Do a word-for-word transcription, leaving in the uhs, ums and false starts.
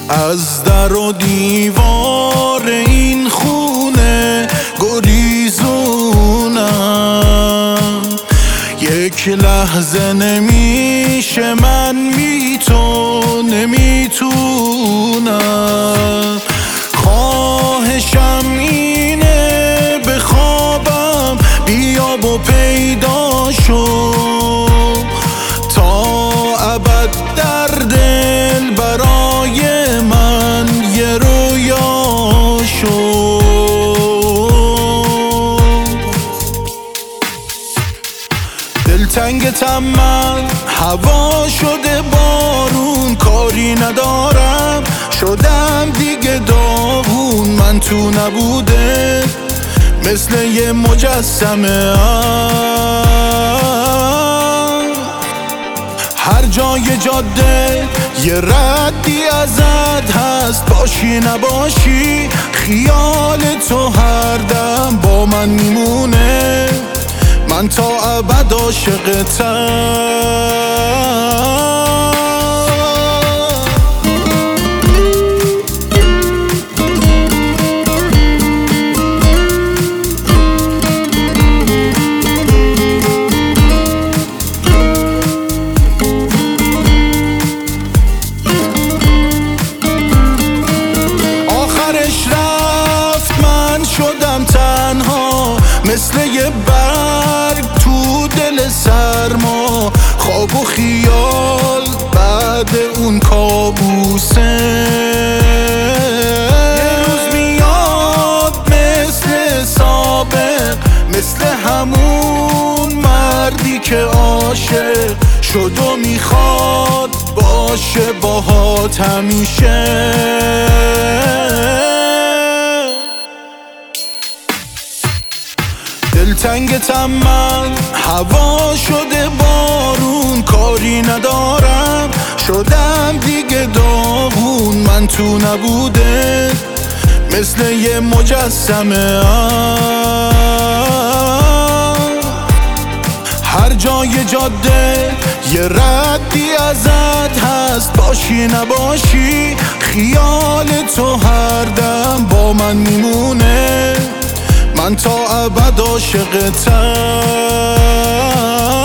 از در و دیوار این خونه گریزونم. یک لحظه نمیشه من بی تو نمیتونم. خواهشم اینه بخوابم بیا و پیدا شو، تا ابد در دل برای من یه رویا شو. دلتنگتم من، هوا شده بارون، کاری ندارم شدم دیگه داغون. من تو نبوده مثل یه مجسمه ام، هر جای جاده یه ردی ازت هست. باشی نباشی خیال تو هر دم با من میمونه. من تا ابد عاشقتم. شدم تنها مثل یه برگ تو دل سرما، خواب و خیال بعد اون کابوسه. یه روز میاد مثل سابق، مثل همون مردی که عاشق شد و میخواد باشه باهات همیشه. دلتنگتم من، هوا شده بارون، کاری ندارم شدم دیگه داغون. من تو نبوده مثل یه مجسمه ام، هر جای جاده یه ردی ازت هست. باشی نباشی خیال تو هر دم با من میمونه. من تا ابد عاشقتم.